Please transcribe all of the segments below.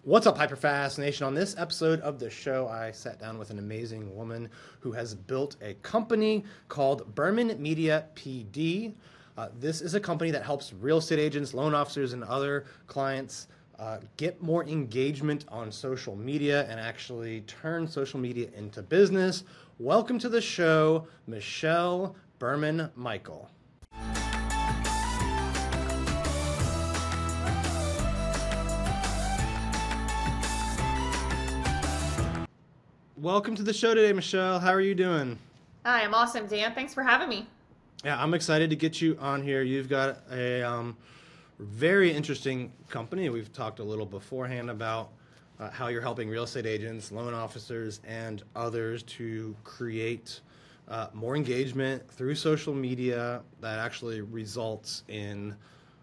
What's up, Hyperfast Nation? On this episode of the show, I sat down with an amazing woman who has built a company called Berman Media PD. This is a company that helps real estate agents, loan officers, and other clients get more engagement on social media and actually turn social media into business. Welcome to the show, Michelle Berman Michael. Welcome to the show today, Michelle. How are you doing? Hi, I'm awesome, Dan. Thanks for having me. Yeah, I'm excited to get you on here. You've got a very interesting company. We've talked a little beforehand about how you're helping real estate agents, loan officers, and others to create more engagement through social media that actually results in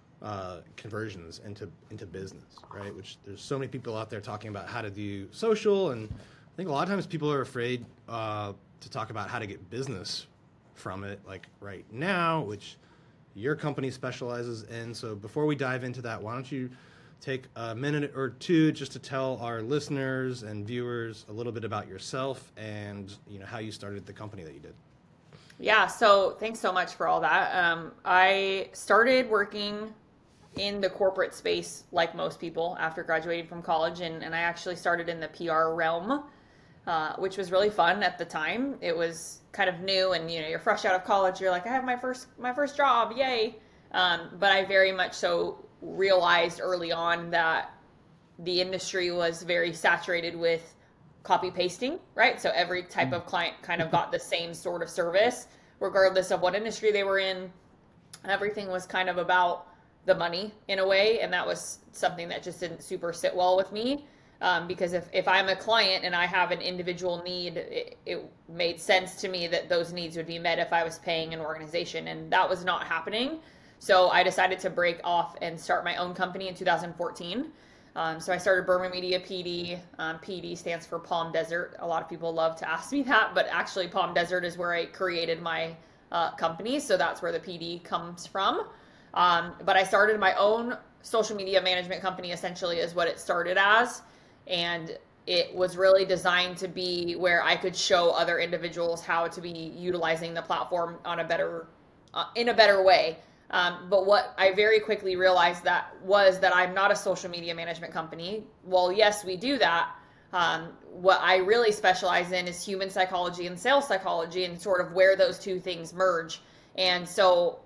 conversions into business, right? Which there's so many people out there talking about how to do social, and I think a lot of times people are afraid to talk about how to get business from it, like right now, which your company specializes in. So before we dive into that, why don't you take a minute or two just to tell our listeners and viewers a little bit about yourself and how you started the company that you did. Yeah, so thanks so much for all that. I started working in the corporate space like most people after graduating from college, and I actually started in the PR realm, which was really fun at the time. It was kind of new, and you're fresh out of college. You're like, I have my first job, yay! But I very much so realized early on that the industry was very saturated with copy pasting, right? So every type of client kind of got the same sort of service, regardless of what industry they were in. Everything was kind of about the money in a way, and that was something that just didn't super sit well with me. Because if I'm a client and I have an individual need, it made sense to me that those needs would be met if I was paying an organization, and that was not happening. So I decided to break off and start my own company in 2014. So I started Berman Media PD. PD stands for Palm Desert. A lot of people love to ask me that, but actually Palm Desert is where I created my company. So that's where the PD comes from. But I started my own social media management company, essentially, is what it started as. And it was really designed to be where I could show other individuals how to be utilizing the platform on in a better way. But what I very quickly realized that I'm not a social media management company. Well, yes, we do that. What I really specialize in is human psychology and sales psychology, and sort of where those two things merge. And so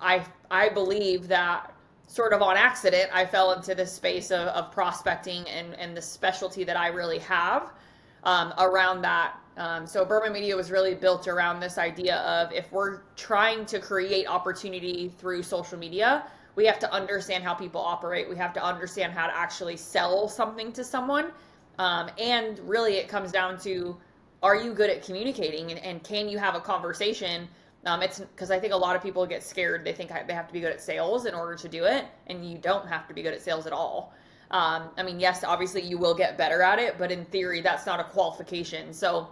I believe that sort of on accident, I fell into this space of prospecting and the specialty that I really have around that. So Berman Media was really built around this idea of, if we're trying to create opportunity through social media, we have to understand how people operate. We have to understand how to actually sell something to someone. And really it comes down to, are you good at communicating, and can you have a conversation? It's because I think a lot of people get scared. They think they have to be good at sales in order to do it, and you don't have to be good at sales at all. Yes, obviously you will get better at it, but in theory, that's not a qualification. So,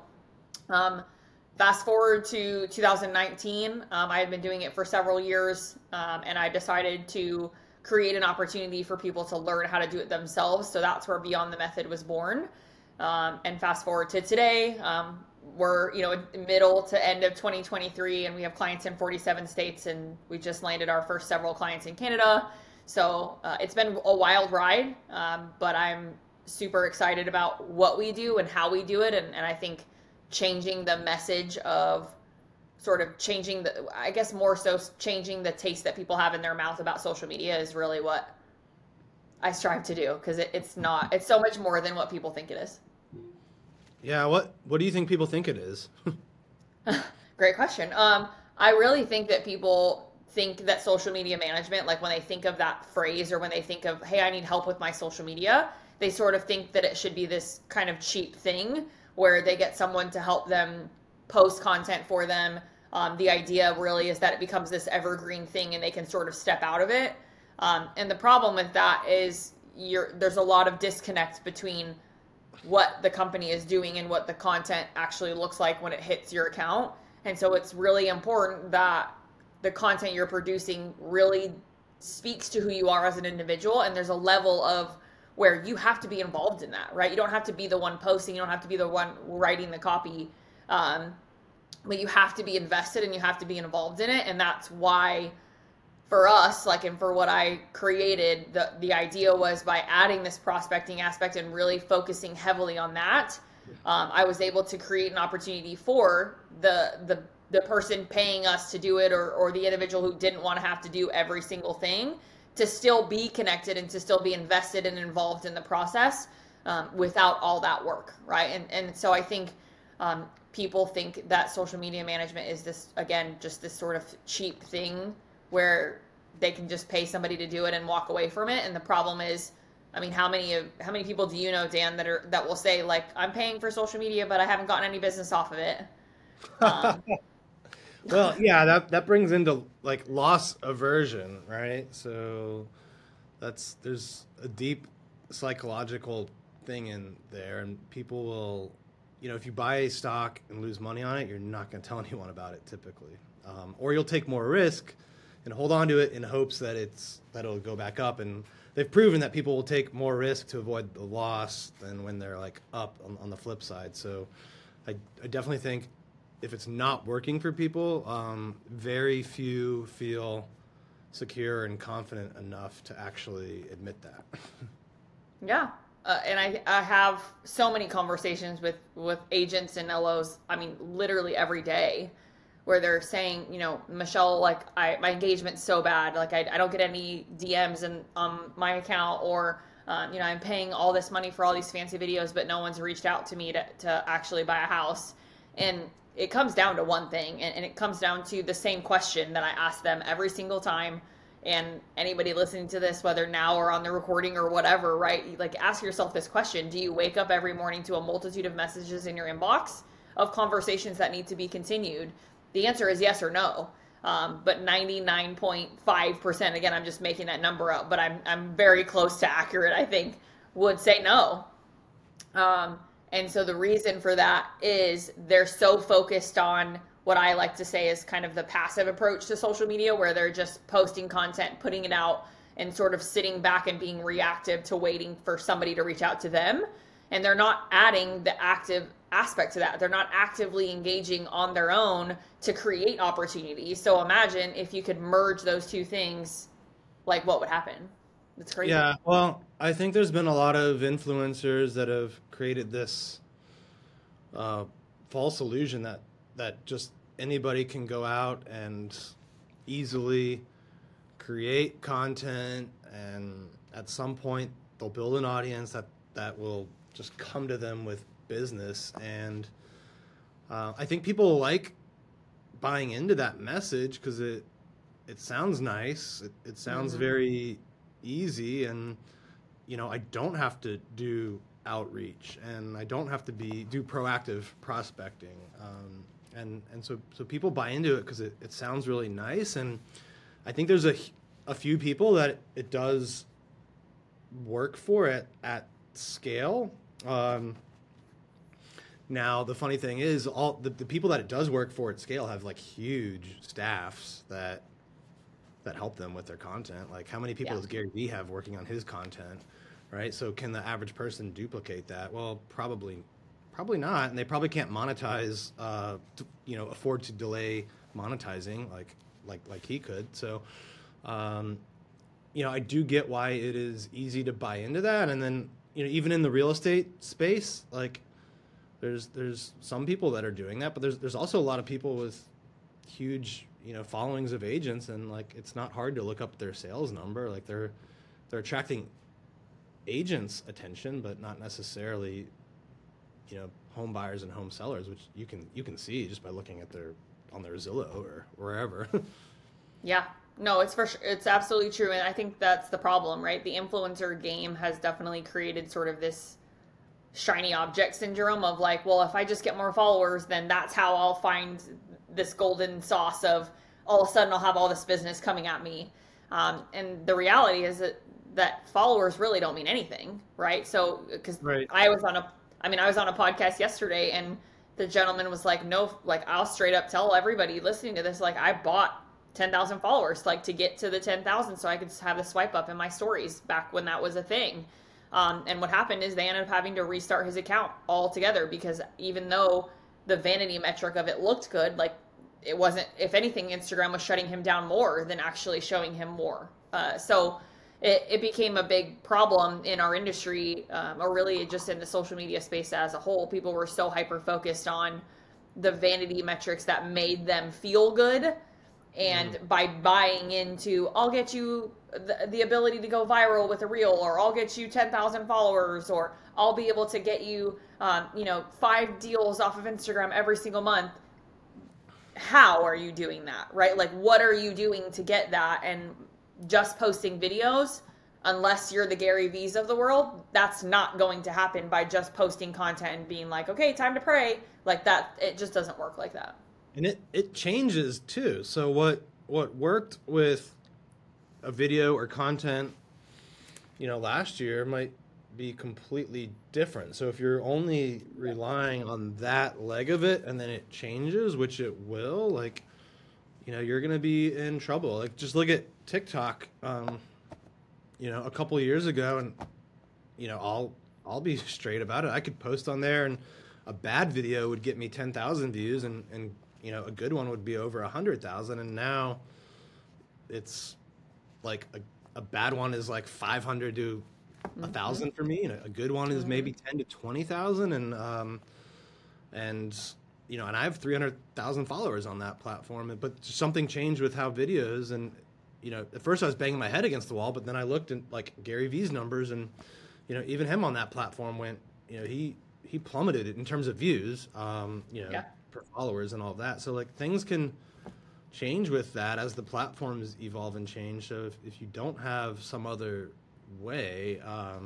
fast forward to 2019, I had been doing it for several years, and I decided to create an opportunity for people to learn how to do it themselves. So that's where Beyond the Method was born. And fast forward to today, we're middle to end of 2023, and we have clients in 47 states, and we just landed our first several clients in Canada. So it's been a wild ride, but I'm super excited about what we do and how we do it, and I think changing the message of sort of changing I guess more so changing the taste that people have in their mouth about social media is really what I strive to do, because it's so much more than what people think it is. Yeah, what do you think people think it is? Great question. I really think that people think that social media management, like when they think of that phrase, or when they think of, hey, I need help with my social media, they sort of think that it should be this kind of cheap thing where they get someone to help them post content for them. The idea really is that it becomes this evergreen thing and they can sort of step out of it. And the problem with that is there's a lot of disconnect between what the company is doing and what the content actually looks like when it hits your account. And so it's really important that the content you're producing really speaks to who you are as an individual. And there's a level of where you have to be involved in that, right? You don't have to be the one posting, you don't have to be the one writing the copy, but you have to be invested and you have to be involved in it. And that's why for us, like, and for what I created, the idea was by adding this prospecting aspect and really focusing heavily on that, I was able to create an opportunity for the person paying us to do it, or the individual who didn't want to have to do every single thing, to still be connected and to still be invested and involved in the process, without all that work, right? And so I think people think that social media management is this, again, just this sort of cheap thing where they can just pay somebody to do it and walk away from it. And the problem is, I mean, how many people do you know, Dan, that will say, like, I'm paying for social media, but I haven't gotten any business off of it? Um, Well, yeah, that brings into like loss aversion, right? So there's a deep psychological thing in there, and people will, if you buy a stock and lose money on it, you're not going to tell anyone about it typically, or you'll take more risk and hold on to it in hopes that it'll go back up. And they've proven that people will take more risk to avoid the loss than when they're like up on the flip side. So I definitely think if it's not working for people, very few feel secure and confident enough to actually admit that. Yeah. And I have so many conversations with agents and LOs, I mean, literally every day, where they're saying, Michelle, like, my engagement's so bad, like, I don't get any DMs on my account, or, I'm paying all this money for all these fancy videos, but no one's reached out to me to actually buy a house. And it comes down to one thing, and it comes down to the same question that I ask them every single time. And anybody listening to this, whether now or on the recording or whatever, right? Like, ask yourself this question: do you wake up every morning to a multitude of messages in your inbox of conversations that need to be continued? The answer is yes or no. But 99.5%, again, I'm just making that number up, but I'm very close to accurate, I think, would say no. And so the reason for that is they're so focused on what I like to say is kind of the passive approach to social media, where they're just posting content, putting it out, and sort of sitting back and being reactive to waiting for somebody to reach out to them. And they're not adding the active aspect to that. They're not actively engaging on their own to create opportunities. So imagine if you could merge those two things, like, what would happen? It's crazy. Yeah, well, I think there's been a lot of influencers that have created this false illusion that just anybody can go out and easily create content, and at some point they'll build an audience that will just come to them with business. And I think people like buying into that message because it sounds nice. It sounds very easy, and I don't have to do outreach, and I don't have to do proactive prospecting, and so people buy into it because it sounds really nice. And I think there's a few people that it does work for at scale. Now the funny thing is, all the people that it does work for at scale have like huge staffs that help them with their content. Like, how many people does Gary Vee have working on his content, right? So can the average person duplicate that? Well, probably not, and they probably can't monetize, afford to delay monetizing like he could. So, I do get why it is easy to buy into that. And then, even in the real estate space, like, there's some people that are doing that, but there's also a lot of people with huge followings of agents, and like, it's not hard to look up their sales number. Like, they're attracting agents' attention, but not necessarily home buyers and home sellers, which you can see just by looking at on their Zillow or wherever. Yeah, no, it's for sure. It's absolutely true. And I think that's the problem, right? The influencer game has definitely created sort of this shiny object syndrome of like, well, if I just get more followers, then that's how I'll find this golden sauce of all of a sudden I'll have all this business coming at me. And the reality is that followers really don't mean anything, right? So, because Right. I was on a podcast yesterday, and the gentleman was like, no, like, I'll straight up tell everybody listening to this, like, I bought 10,000 followers, like, to get to the 10,000 so I could have the swipe up in my stories back when that was a thing. And what happened is they ended up having to restart his account altogether because even though the vanity metric of it looked good, like it wasn't, if anything, Instagram was shutting him down more than actually showing him more. So it became a big problem in our industry, or really just in the social media space as a whole. People were so hyper focused on the vanity metrics that made them feel good. And by buying into, I'll get you the ability to go viral with a reel, or I'll get you 10,000 followers, or I'll be able to get you, 5 deals off of Instagram every single month. How are you doing that, right? Like, what are you doing to get that? And just posting videos, unless you're the Gary V's of the world, that's not going to happen by just posting content and being like, okay, time to pray. Like that, it just doesn't work like that. And it changes too. So what worked with a video or content, last year might be completely different. So if you're only relying on that leg of it and then it changes, which it will, like, you're going to be in trouble. Like, just look at TikTok, a couple of years ago, and, I'll be straight about it. I could post on there and a bad video would get me 10,000 views and a good one would be over 100,000. And now it's like a bad one is like 500 to 1,000 for me, and a good one is maybe 10 to 20,000. And I have 300,000 followers on that platform. But something changed with how videos, and at first I was banging my head against the wall, but then I looked at like Gary V's numbers, and even him on that platform went, he plummeted it in terms of views, per followers and all of that. So like things can change with that as the platforms evolve and change. So if you don't have some other way,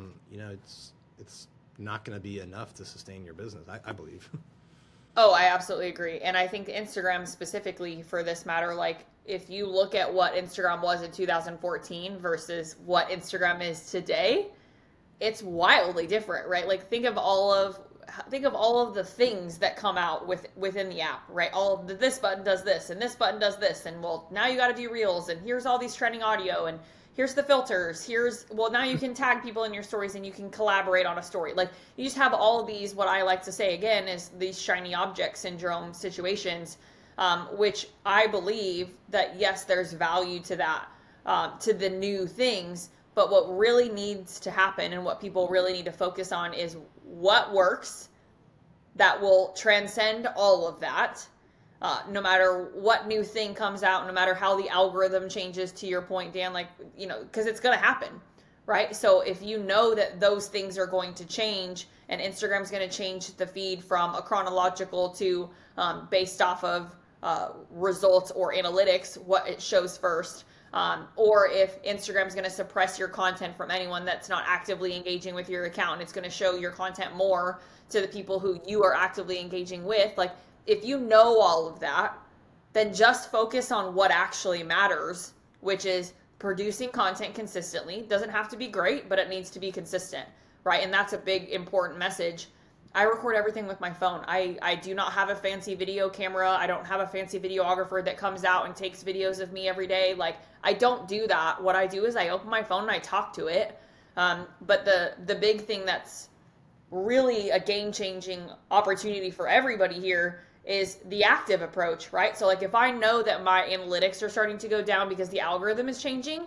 it's not going to be enough to sustain your business, I believe. Oh, I absolutely agree. And I think Instagram specifically for this matter, like if you look at what Instagram was in 2014 versus what Instagram is today, it's wildly different, right? Like think of all of the things that come out within the app, right? All of this button does this and this button does this, and well, now you got to do reels, and here's all these trending audio, and here's the filters, now you can tag people in your stories and you can collaborate on a story. Like you just have all of these, what I like to say again is these shiny object syndrome situations, which I believe that yes, there's value to that, to the new things. But what really needs to happen and what people really need to focus on is what works that will transcend all of that. No matter what new thing comes out, no matter how the algorithm changes, to your point, Dan, because it's going to happen, right? So if you know that those things are going to change and Instagram's going to change the feed from a chronological to based off of results or analytics, what it shows first, or if Instagram's going to suppress your content from anyone that's not actively engaging with your account, and it's going to show your content more to the people who you are actively engaging with. Like, if you know all of that, then just focus on what actually matters, which is producing content consistently. It doesn't have to be great, but it needs to be consistent, right? And that's a big, important message. I record everything with my phone. I do not have a fancy video camera. I don't have a fancy videographer that comes out and takes videos of me every day. Like, I don't do that. What I do is I open my phone and I talk to it. But the big thing that's really a game-changing opportunity for everybody here is the active approach, right? So like if I know that my analytics are starting to go down because the algorithm is changing,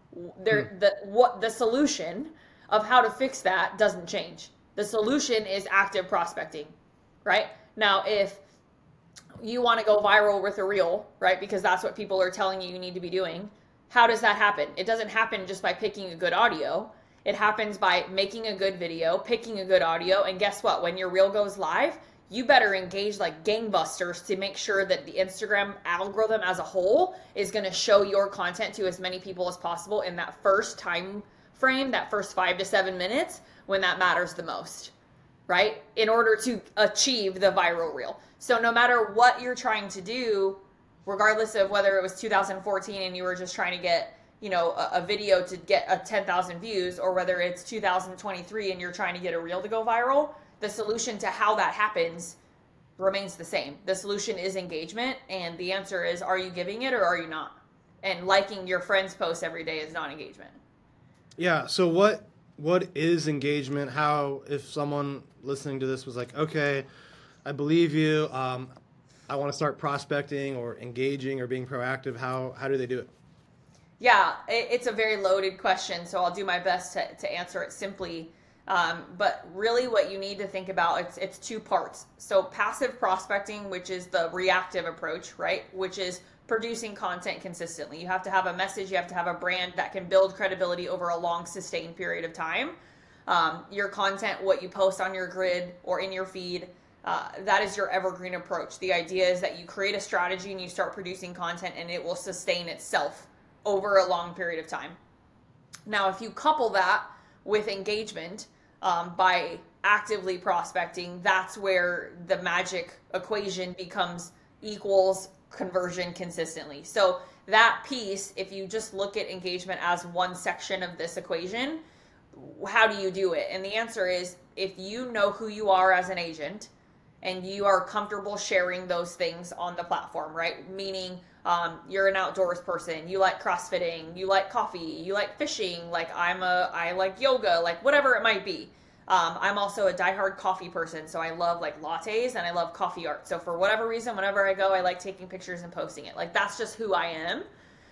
the solution of how to fix that doesn't change. The solution is active prospecting, right? Now, if you want to go viral with a reel, right? Because that's what people are telling you need to be doing. How does that happen? It doesn't happen just by picking a good audio. It happens by making a good video, picking a good audio, and guess what? When your reel goes live, you better engage like gangbusters to make sure that the Instagram algorithm as a whole is going to show your content to as many people as possible in that first time frame, that first 5 to 7 minutes when that matters the most, right? In order to achieve the viral reel. So no matter what you're trying to do, regardless of whether it was 2014 and you were just trying to get, a video to get 10,000 views, or whether it's 2023 and you're trying to get a reel to go viral, the solution to how that happens remains the same. The solution is engagement, and the answer is, are you giving it or are you not? And liking your friend's posts every day is not engagement. Yeah. So what what is engagement? How, if someone listening to this was like, okay, I believe you, I want to start prospecting or engaging or being proactive, how do they do it? Yeah, it's a very loaded question, so I'll do my best to answer it simply. But really, what you need to think about it's two parts. So passive prospecting, which is the reactive approach, right? Which is producing content consistently. You have to have a message, you have to have a brand that can build credibility over a long, sustained period of time. Your content, what you post on your grid or in your feed, that is your evergreen approach. The idea is that you create a strategy and you start producing content, and it will sustain itself over a long period of time. Now, if you couple that with engagement by actively prospecting, that's where the magic equation becomes equals conversion consistently. So, that piece, if you just look at engagement as one section of this equation, how do you do it? And the answer is if you know who you are as an agent and you are comfortable sharing those things on the platform, right? Meaning you're an outdoors person, you like CrossFitting, you like coffee, you like fishing, like I like yoga, like whatever it might be. I'm also a diehard coffee person, so I love like lattes and I love coffee art. So for whatever reason, whenever I go, I like taking pictures and posting it. Like that's just who I am.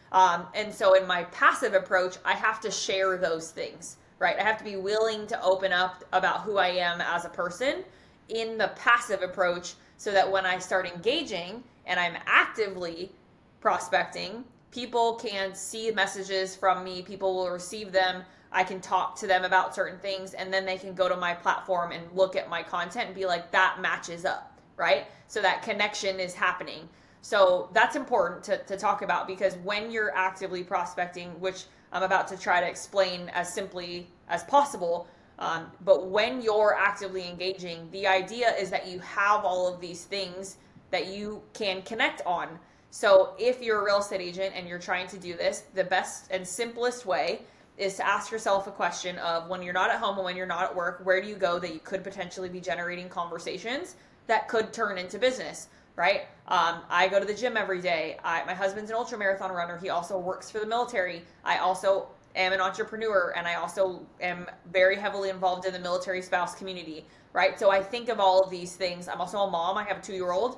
And so in my passive approach, I have to share those things, right? I have to be willing to open up about who I am as a person in the passive approach so that when I start engaging and I'm actively prospecting, people can see messages from me, people will receive them. I can talk to them about certain things, and then they can go to my platform and look at my content and be like, that matches up, right? So that connection is happening. So that's important to talk about because when you're actively prospecting, which I'm about to try to explain as simply as possible, but when you're actively engaging, the idea is that you have all of these things that you can connect on. So if you're a real estate agent and you're trying to do this, the best and simplest way is to ask yourself a question of when you're not at home and when you're not at work, where do you go that you could potentially be generating conversations that could turn into business, right? I go to the gym every day. My husband's an ultra marathon runner. He also works for the military. I also am an entrepreneur, and I also am very heavily involved in the military spouse community, right? So I think of all of these things. I'm also a mom. I have a 2-year-old.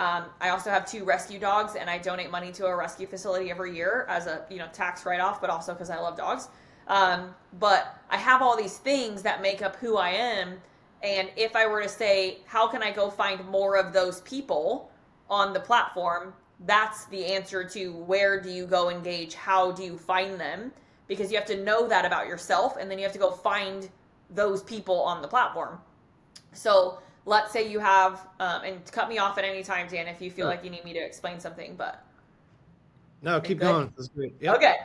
I also have 2 rescue dogs, and I donate money to a rescue facility every year as a tax write-off, but also because I love dogs. But I have all these things that make up who I am. And if I were to say, how can I go find more of those people on the platform? That's the answer to where do you go engage? How do you find them? Because you have to know that about yourself, and then you have to go find those people on the platform. So let's say you have, and cut me off at any time, Dan, if you feel Sure. like you need me to explain something, but No, are you keep good? going. That's great. Yep. Okay.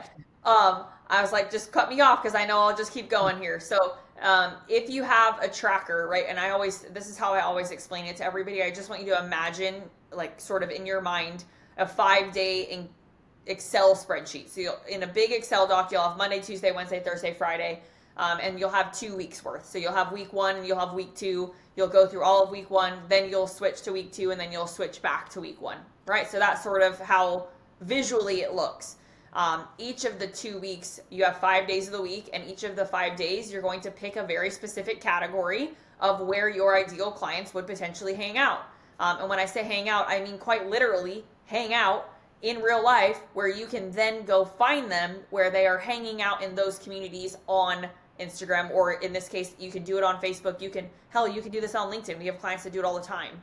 I was like, just cut me off because I know I'll just keep going here. So, if you have a tracker, right, and this is how I always explain it to everybody. I just want you to imagine, like, sort of in your mind, a 5-day Excel spreadsheet. So, in a big Excel doc, you'll have Monday, Tuesday, Wednesday, Thursday, Friday, and you'll have 2 weeks worth. So, you'll have week 1 and you'll have week 2. You'll go through all of week 1, then you'll switch to week 2, and then you'll switch back to week 1, right? So, that's sort of how visually it looks. Each of the 2 weeks, you have 5 days of the week, and each of the 5 days, you're going to pick a very specific category of where your ideal clients would potentially hang out. And when I say hang out, I mean quite literally hang out in real life, where you can then go find them where they are hanging out in those communities on Instagram, or in this case, you can do it on Facebook. You can do this on LinkedIn. We have clients that do it all the time.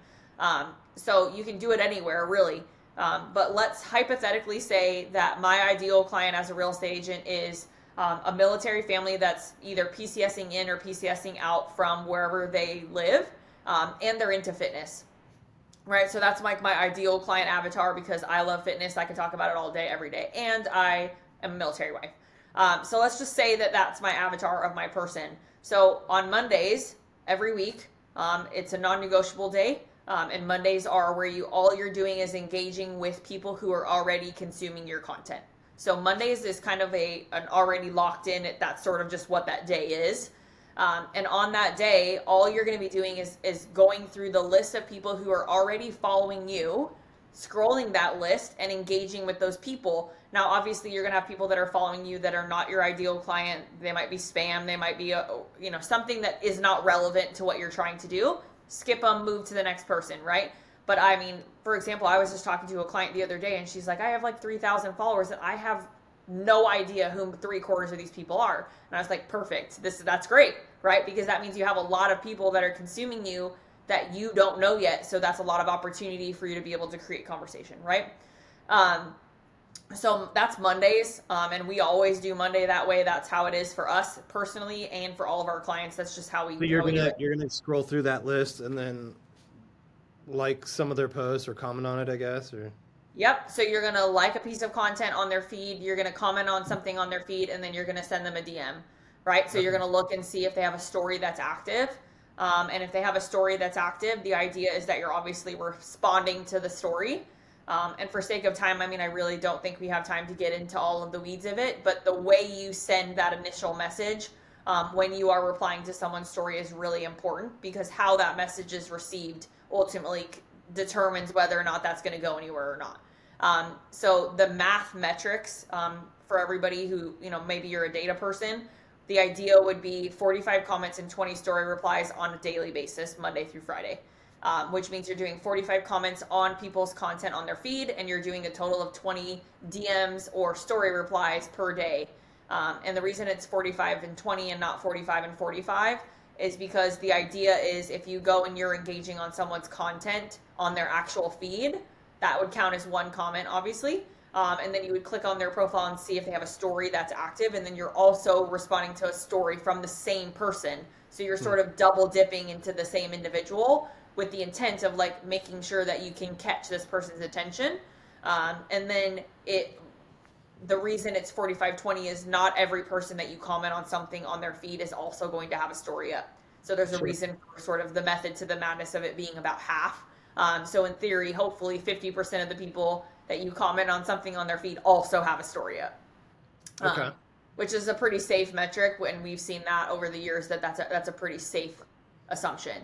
So you can do it anywhere, really. But let's hypothetically say that my ideal client as a real estate agent is a military family that's either PCSing in or PCSing out from wherever they live, and they're into fitness, right? So that's like my ideal client avatar because I love fitness. I can talk about it all day, every day, and I am a military wife. So let's just say that that's my avatar of my person. So on Mondays every week, it's a non-negotiable day. And Mondays are where all you're doing is engaging with people who are already consuming your content. So Mondays is kind of an already locked in. That's sort of just what that day is. And on that day, all you're going to be doing is going through the list of people who are already following you scrolling that list and engaging with those people. Now, obviously, you're going to have people that are following you that are not your ideal client. They might be spam. They might be, something that is not relevant to what you're trying to do. Skip them, move to the next person, right? But I mean, for example, I was just talking to a client the other day and she's like, I have like 3,000 followers and I have no idea who 3/4 of these people are. And I was like, perfect. That's great, right? Because that means you have a lot of people that are consuming you that you don't know yet. So that's a lot of opportunity for you to be able to create conversation, right? So that's Mondays, and we always do Monday that way. That's how it is for us personally, and for all of our clients. That's just how we. So you're gonna scroll through that list and then like some of their posts or comment on it, I guess, or. Yep. So you're gonna like a piece of content on their feed. You're gonna comment on something on their feed, and then you're gonna send them a DM, right? So you're gonna look and see if they have a story that's active. And if they have a story that's active, the idea is that you're obviously responding to the story. And for sake of time, I mean, I really don't think we have time to get into all of the weeds of it, but the way you send that initial message when you are replying to someone's story is really important, because how that message is received ultimately determines whether or not that's going to go anywhere or not. So the math metrics for everybody who, maybe you're a data person, the idea would be 45 comments and 20 story replies on a daily basis, Monday through Friday. Which means you're doing 45 comments on people's content on their feed, and you're doing a total of 20 DMs or story replies per day. And the reason it's 45 and 20 and not 45 and 45 is because the idea is if you go and you're engaging on someone's content on their actual feed, that would count as one comment, obviously. And then you would click on their profile and see if they have a story that's active, and then you're also responding to a story from the same person. So you're sort of double dipping into the same individual, with the intent of like making sure that you can catch this person's attention. And then the reason it's 45-20 is not every person that you comment on something on their feed is also going to have a story up. So there's a reason for sort of the method to the madness of it being about half. So in theory, hopefully 50% of the people that you comment on something on their feed also have a story up. Okay. Which is a pretty safe metric, and we've seen that over the years that's a pretty safe assumption.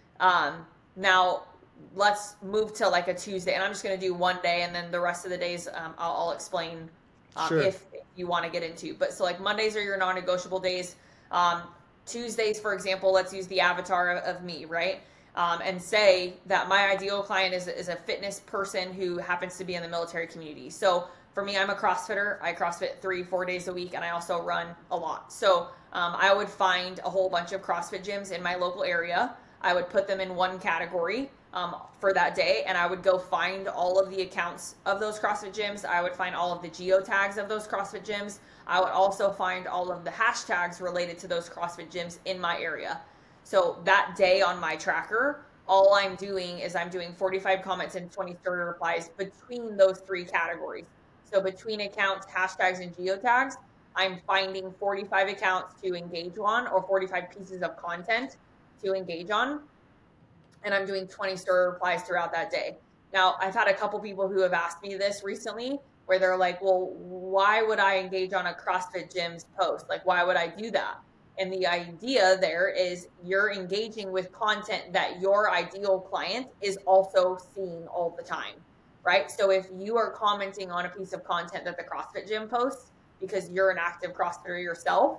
Now, let's move to like a Tuesday, and I'm just going to do one day, and then the rest of the days I'll explain if you want to get into. But so like Mondays are your non-negotiable days. Tuesdays, for example, let's use the avatar of me, right? And say that my ideal client is a fitness person who happens to be in the military community. So for me, I'm a CrossFitter. I CrossFit 3-4 days a week, and I also run a lot. So I would find a whole bunch of CrossFit gyms in my local area. I would put them in one category for that day, and I would go find all of the accounts of those CrossFit gyms. I would find all of the geotags of those CrossFit gyms. I would also find all of the hashtags related to those CrossFit gyms in my area. So that day on my tracker, all I'm doing is I'm doing 45 comments and 20 story replies between those three categories. So between accounts, hashtags, and geotags, I'm finding 45 accounts to engage on, or 45 pieces of content to engage on, and I'm doing 20 story replies throughout that day. Now, I've had a couple people who have asked me this recently, where they're like, well, why would I engage on a CrossFit Gym's post? Like, why would I do that? And the idea there is you're engaging with content that your ideal client is also seeing all the time, right? So if you are commenting on a piece of content that the CrossFit Gym posts, because you're an active CrossFitter yourself,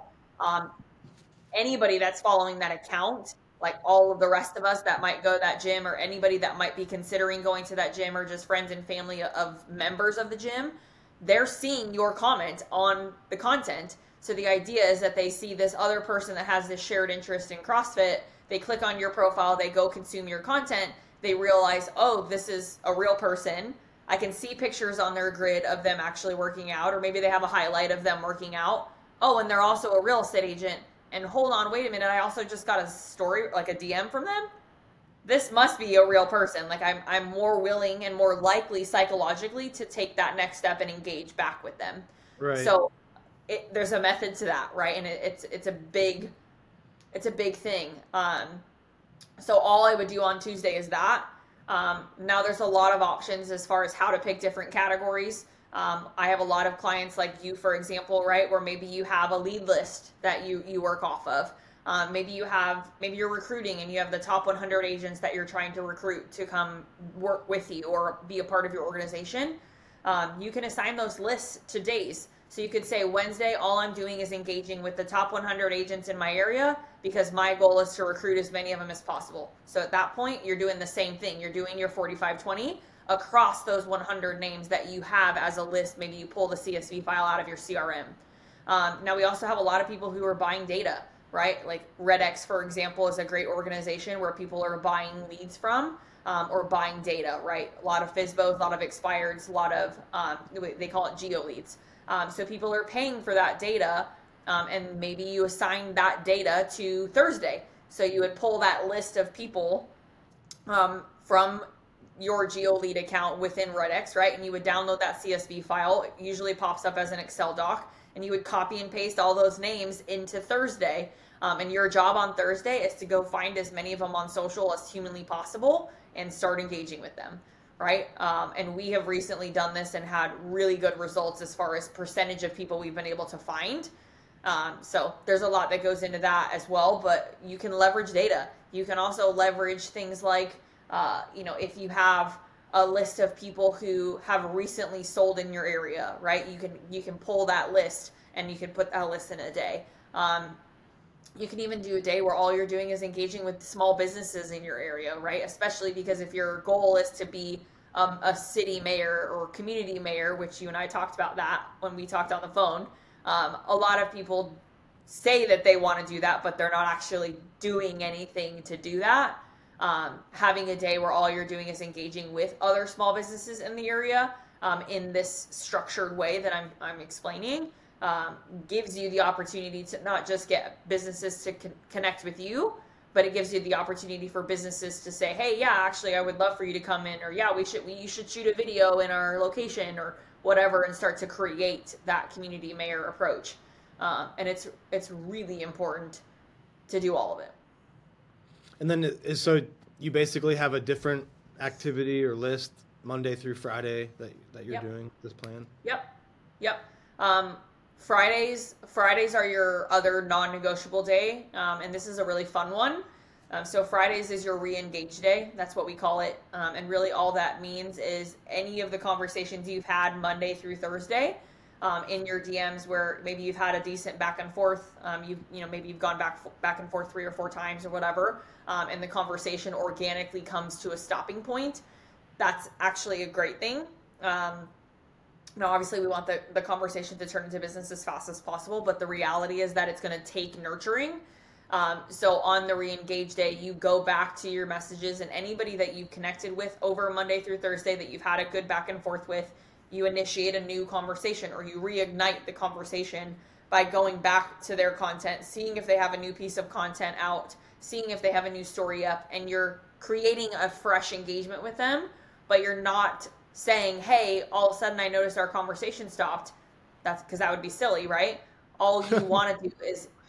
anybody that's following that account, like all of the rest of us that might go to that gym, or anybody that might be considering going to that gym, or just friends and family of members of the gym, they're seeing your comment on the content. So the idea is that they see this other person that has this shared interest in CrossFit, they click on your profile, they go consume your content, they realize, oh, this is a real person. I can see pictures on their grid of them actually working out, or maybe they have a highlight of them working out. Oh, and they're also a real estate agent. And hold on, wait a minute, I also just got a story, like a DM from them. This must be a real person. Like I'm more willing and more likely psychologically to take that next step and engage back with them. Right. So there's a method to that, right? And it's a big thing. So all I would do on Tuesday is that. Now there's a lot of options as far as how to pick different categories. I have a lot of clients like you, for example, right, where maybe you have a lead list that you work off of. Maybe you're recruiting and you have the top 100 agents that you're trying to recruit to come work with you or be a part of your organization. You can assign those lists to days. So you could say Wednesday, all I'm doing is engaging with the top 100 agents in my area because my goal is to recruit as many of them as possible. So at that point, you're doing the same thing. You're doing your 45-20 across those 100 names that you have as a list. Maybe you pull the CSV file out of your CRM. Now we also have a lot of people who are buying data, right? Like RedX, for example, is a great organization where people are buying leads from. Or buying data, right? A lot of FSBOs, a lot of expireds, a lot of, they call it geo leads. So people are paying for that data, and maybe you assign that data to Thursday. So you would pull that list of people from your GeoLead account within RedX, right? And you would download that CSV file. It usually pops up as an Excel doc, and you would copy and paste all those names into Thursday. And your job on Thursday is to go find as many of them on social as humanly possible and start engaging with them, right? And we have recently done this and had really good results as far as percentage of people we've been able to find. So there's a lot that goes into that as well, but you can leverage data. You can also leverage things like, if you have a list of people who have recently sold in your area, right? You can pull that list and you can put that list in a day. You can even do a day where all you're doing is engaging with small businesses in your area, right? Especially because if your goal is to be a city mayor or community mayor, which you and I talked about that when we talked on the phone, a lot of people say that they want to do that, but they're not actually doing anything to do that. Having a day where all you're doing is engaging with other small businesses in the area in this structured way that I'm explaining, gives you the opportunity to not just get businesses to connect with you, but it gives you the opportunity for businesses to say, hey, yeah, actually, I would love for you to come in, or yeah, you should shoot a video in our location or whatever, and start to create that community mayor approach. And it's really important to do all of it. And then, so you basically have a different activity or list Monday through Friday that you're doing this plan? Yep. Fridays are your other non-negotiable day, and this is a really fun one. So Fridays is your re-engage day. That's what we call it. And really all that means is any of the conversations you've had Monday through Thursday in your DMs where maybe you've had a decent back and forth. Maybe you've gone back and forth 3 or 4 times or whatever, and the conversation organically comes to a stopping point. That's actually a great thing. Now, obviously, we want the conversation to turn into business as fast as possible, but the reality is that it's going to take nurturing. So on the re-engage day, you go back to your messages, and anybody that you connected with over Monday through Thursday that you've had a good back and forth with, you initiate a new conversation, or you reignite the conversation by going back to their content, seeing if they have a new piece of content out, seeing if they have a new story up, and you're creating a fresh engagement with them, but you're not saying, hey, all of a sudden I noticed our conversation stopped. That's because that would be silly, right? All you want to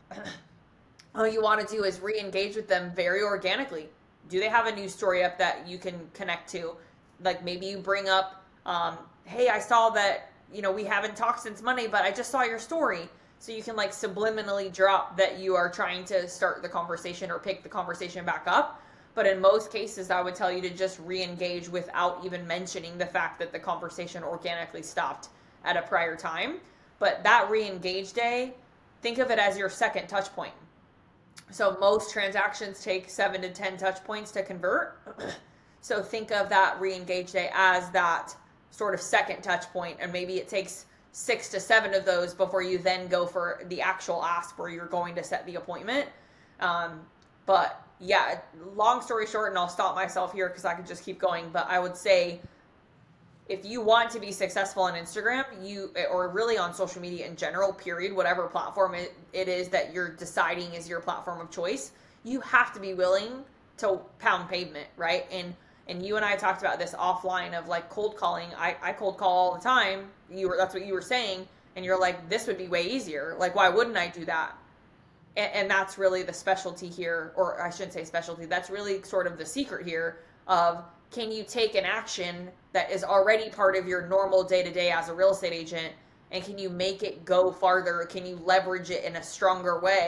do is re-engage with them very organically. Do they have a new story up that you can connect to? Like maybe you bring up, hey, I saw that, we haven't talked since Monday, but I just saw your story. So you can like subliminally drop that you are trying to start the conversation or pick the conversation back up. But in most cases, I would tell you to just re-engage without even mentioning the fact that the conversation organically stopped at a prior time. But that re-engage day, think of it as your second touch point. So most transactions take 7 to 10 touch points to convert. So think of that re-engage day as that sort of second touch point, and maybe it takes 6 to 7 of those before you then go for the actual ask where you're going to set the appointment. But yeah, long story short, and I'll stop myself here because I could just keep going, but I would say if you want to be successful on Instagram, or really on social media in general, period, whatever platform it is that you're deciding is your platform of choice, you have to be willing to pound pavement, right? And you and I talked about this offline of like cold calling. I cold call all the time. That's what you were saying, and you're like, this would be way easier. Like, why wouldn't I do that? And that's really the specialty here, or I shouldn't say specialty, that's really sort of the secret here of, can you take an action that is already part of your normal day-to-day as a real estate agent, and can you make it go farther? Can you leverage it in a stronger way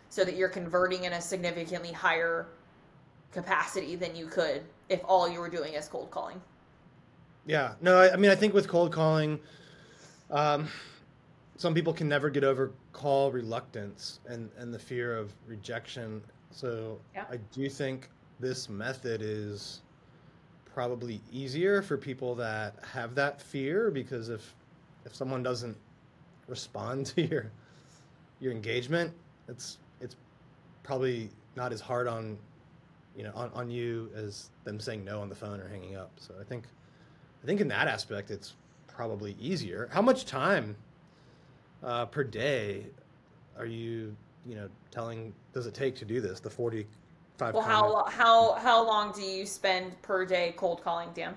so that you're converting in a significantly higher capacity than you could if all you were doing is cold calling. Yeah. No, I mean, I think with cold calling, um, some people can never get over call reluctance and the fear of rejection. So Yeah. I do think this method is probably easier for people that have that fear, because if someone doesn't respond to your engagement, it's probably not as hard on on you as them saying no on the phone or hanging up. So I think in that aspect it's probably easier. How much time per day are you telling does it take to do this, the 45 Well, comment? how long do you spend per day cold calling, Dan?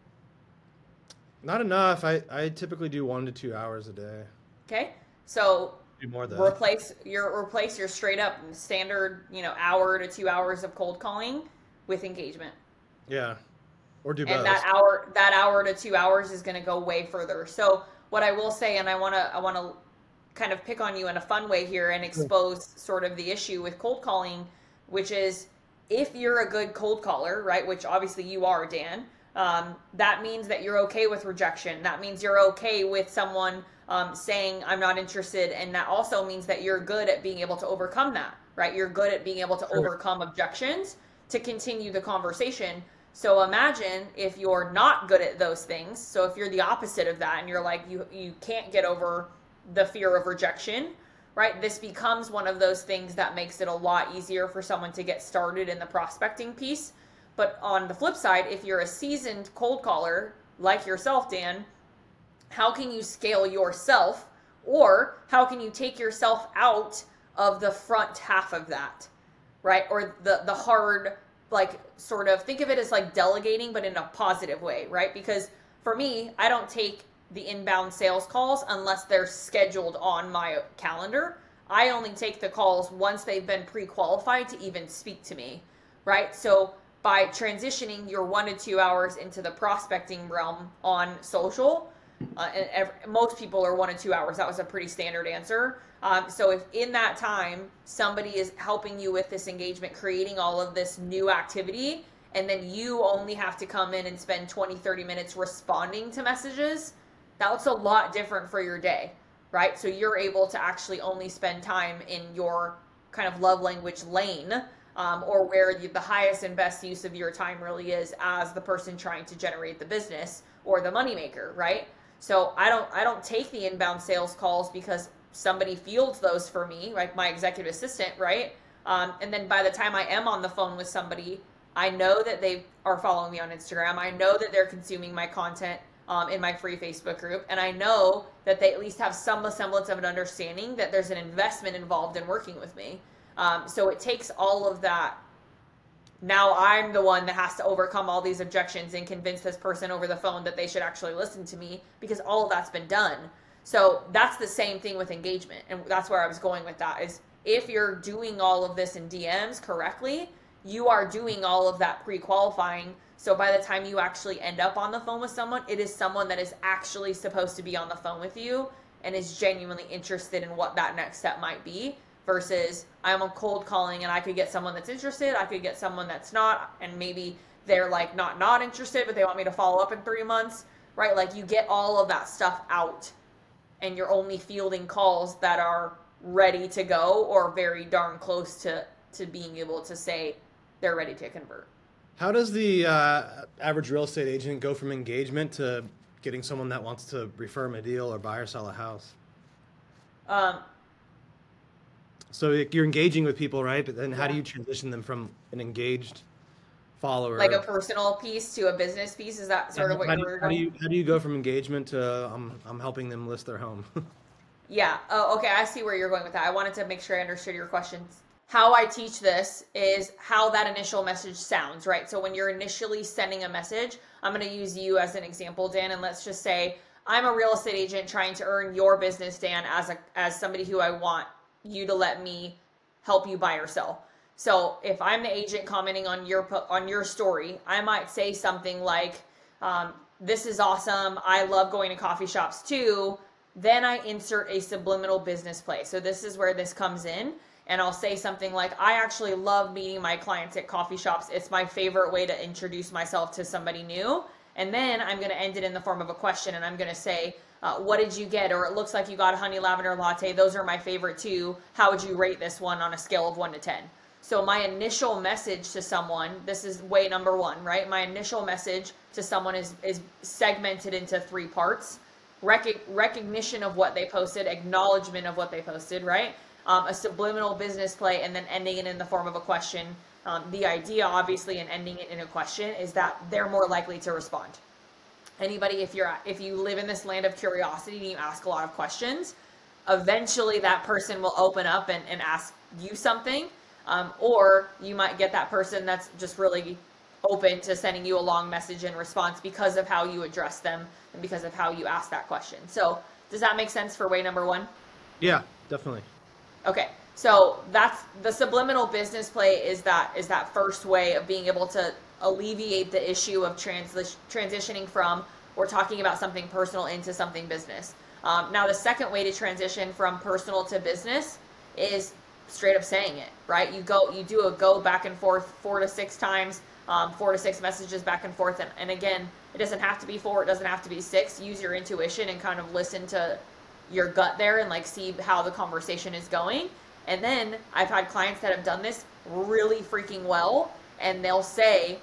Not enough. I typically do 1 to 2 hours a day. Okay, so Do more though. replace your straight up standard, hour to 2 hours of cold calling with engagement. Yeah, or do And both. that hour to 2 hours is going to go way further. So what I will say, and I want to kind of pick on you in a fun way here and expose sort of the issue with cold calling, which is if you're a good cold caller, right, which obviously you are, Dan, that means that you're okay with rejection. That means you're okay with someone saying I'm not interested, and that also means that you're good at being able to overcome that, right? You're good at being able to Sure. overcome objections to continue the conversation. So imagine if you're not good at those things. So if you're the opposite of that and you're like you can't get over the fear of rejection, right? This becomes one of those things that makes it a lot easier for someone to get started in the prospecting piece. But on the flip side, if you're a seasoned cold caller like yourself, Dan, how can you scale yourself, or how can you take yourself out of the front half of that, right? Or the hard, like, sort of think of it as like delegating, but in a positive way, right? Because for me, I don't take the inbound sales calls unless they're scheduled on my calendar. I only take the calls once they've been pre-qualified to even speak to me, right? So by transitioning your 1 to 2 hours into the prospecting realm on social, most people are 1 to 2 hours. That was a pretty standard answer. So if in that time somebody is helping you with this engagement, creating all of this new activity, and then you only have to come in and spend 20, 30 minutes responding to messages, that's a lot different for your day, right? So you're able to actually only spend time in your kind of love language lane, or where the highest and best use of your time really is as the person trying to generate the business or the moneymaker, right? So I don't take the inbound sales calls because somebody fields those for me, like my executive assistant, right? And then by the time I am on the phone with somebody, I know that they are following me on Instagram. I know that they're consuming my content in my free Facebook group, and I know that they at least have some semblance of an understanding that there's an investment involved in working with me. So it takes all of that. Now I'm the one that has to overcome all these objections and convince this person over the phone that they should actually listen to me, because all of that's been done. So that's the same thing with engagement. And that's where I was going with that, is if you're doing all of this in DMs correctly, you are doing all of that pre-qualifying. So by the time you actually end up on the phone with someone, it is someone that is actually supposed to be on the phone with you and is genuinely interested in what that next step might be, versus I'm a cold calling and I could get someone that's interested, I could get someone that's not, and maybe they're like not interested, but they want me to follow up in 3 months, right? Like you get all of that stuff out and you're only fielding calls that are ready to go or very darn close to being able to say they're ready to convert. How does the average real estate agent go from engagement to getting someone that wants to refer them a deal or buy or sell a house? Um, So you're engaging with people, right? But then how do yeah. you transition them from an engaged follower? Like a personal piece to a business piece, is that Yeah, sort of what How you do you, were how do going? you how do you go from engagement to I'm helping them list their home? Yeah. Oh, okay. I see where you're going with that. I wanted to make sure I understood your questions. How I teach this is how that initial message sounds, right? So when you're initially sending a message, I'm going to use you as an example, Dan, and let's just say I'm a real estate agent trying to earn your business, Dan, as somebody who I want you to let me help you buy or sell. So if I'm the agent commenting on your story, I might say something like, "This is awesome. I love going to coffee shops too." Then I insert a subliminal business play. So this is where this comes in. and I'll say something like, I actually love meeting my clients at coffee shops. It's my favorite way to introduce myself to somebody new. And then I'm going to end it in the form of a question, and I'm going to say, what did you get? Or it looks like you got a honey lavender latte. Those are my favorite too. How would you rate this one on a scale of 1 to 10? So my initial message to someone, this is way number one, right? My initial message to someone is segmented into 3 parts. Recognition of what they posted, acknowledgement of what they posted, right? A subliminal business play, and then ending it in the form of a question. The idea, obviously, in ending it in a question is that they're more likely to respond. Anybody, if you live in this land of curiosity and you ask a lot of questions, eventually that person will open up and ask you something, or you might get that person that's just really open to sending you a long message in response because of how you address them and because of how you ask that question. So does that make sense for way number one? Yeah, definitely. Okay, so that's the subliminal business play is that first way of being able to alleviate the issue of transitioning from, we're talking about something personal into something business. Now the second way to transition from personal to business is straight up saying it, right? You do a go back and forth 4 to 6 times, 4 to 6 messages back and forth. And again, it doesn't have to be 4, it doesn't have to be 6. Use your intuition and kind of listen to your gut there and like see how the conversation is going. And then I've had clients that have done this really freaking well, and they'll say,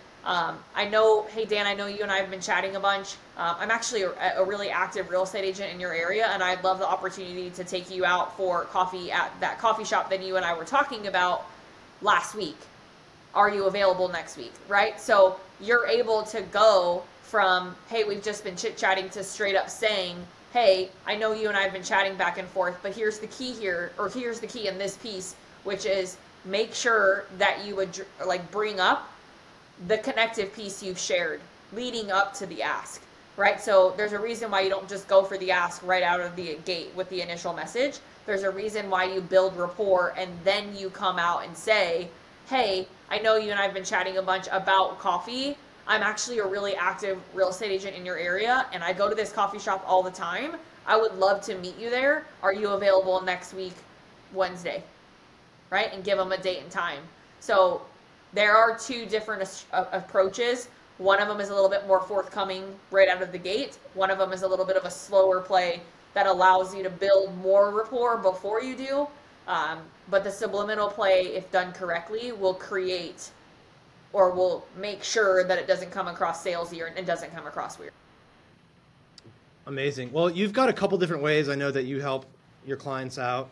I know, hey Dan, I know you and I have been chatting a bunch. I'm actually a really active real estate agent in your area, and I'd love the opportunity to take you out for coffee at that coffee shop that you and I were talking about last week. Are you available next week? Right? So you're able to go from, hey, we've just been chit-chatting, to straight up saying, hey, I know you and I have been chatting back and forth, but here's the key here, or here's the key in this piece, which is make sure that you would bring up the connective piece you've shared leading up to the ask, right? So there's a reason why you don't just go for the ask right out of the gate with the initial message. There's a reason why you build rapport and then you come out and say, hey, I know you and I have been chatting a bunch about coffee. I'm actually a really active real estate agent in your area, and I go to this coffee shop all the time. I would love to meet you there. Are you available next week, Wednesday? Right? And give them a date and time. So there are 2 different approaches. One of them is a little bit more forthcoming right out of the gate. One of them is a little bit of a slower play that allows you to build more rapport before you do. But the subliminal play, if done correctly, will create, or will make sure that it doesn't come across salesy and doesn't come across weird. Amazing. Well, you've got a couple different ways I know that you help your clients out,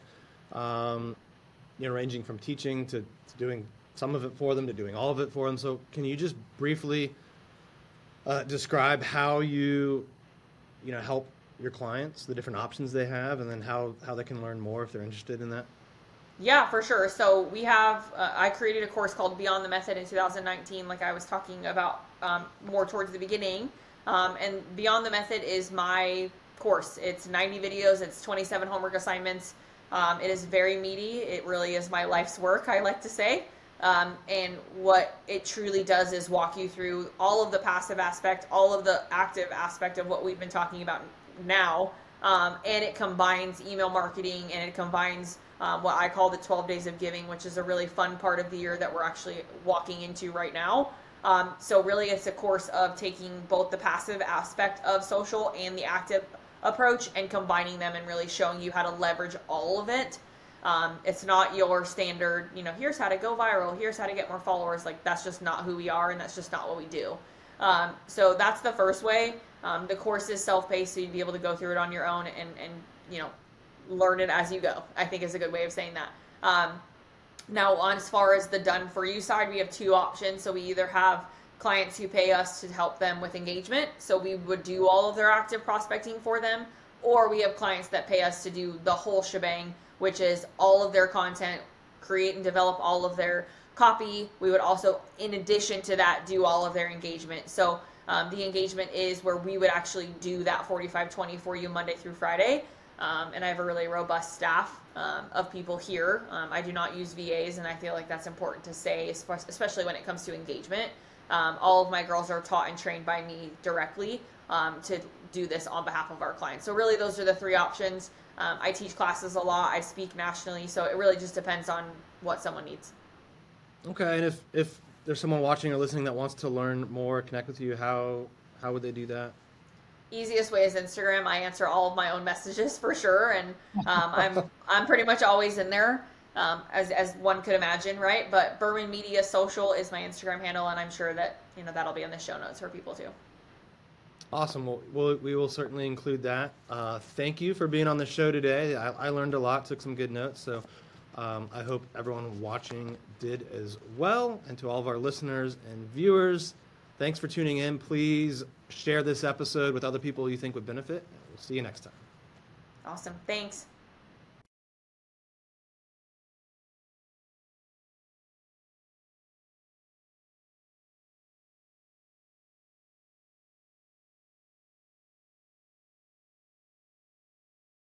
ranging from teaching to doing some of it for them to doing all of it for them. So can you just briefly describe how you help your clients, the different options they have, and then how they can learn more if they're interested in that? Yeah, for sure. So we have, I created a course called Beyond the Method in 2019, like I was talking about more towards the beginning. And Beyond the Method is my course. It's 90 videos, it's 27 homework assignments. It is very meaty. It really is my life's work, I like to say. And what it truly does is walk you through all of the passive aspect, all of the active aspect of what we've been talking about now. And it combines email marketing, and it combines what I call the 12 days of giving, which is a really fun part of the year that we're actually walking into right now. So really it's a course of taking both the passive aspect of social and the active approach and combining them and really showing you how to leverage all of it. It's not your standard, here's how to go viral, here's how to get more followers. Like, that's just not who we are, and that's just not what we do. So that's the first way. The course is self-paced, so you'd be able to go through it on your own and learn it as you go, I think is a good way of saying that. Now, on as far as the done for you side, we have 2 options. So we either have clients who pay us to help them with engagement, so we would do all of their active prospecting for them, or we have clients that pay us to do the whole shebang, which is all of their content, create and develop all of their copy. We would also, in addition to that, do all of their engagement. So the engagement is where we would actually do that 45-20 for you Monday through Friday. And I have a really robust staff of people here. I do not use VAs, and I feel like that's important to say, especially when it comes to engagement. All of my girls are taught and trained by me directly to do this on behalf of our clients. So really those are the 3 options. I teach classes a lot. I speak nationally, so it really just depends on what someone needs. Okay, and if there's someone watching or listening that wants to learn more, connect with you, how would they do that? Easiest way is Instagram. I answer all of my own messages for sure, and I'm pretty much always in there, as one could imagine, right? But Bourbon Media Social is my Instagram handle, and I'm sure that that'll be in the show notes for people too. Awesome. Well, we will certainly include that. Thank you for being on the show today. I learned a lot, took some good notes. So I hope everyone watching did as well. And to all of our listeners and viewers, thanks for tuning in. Please share this episode with other people you think would benefit. We'll see you next time. Awesome. Thanks.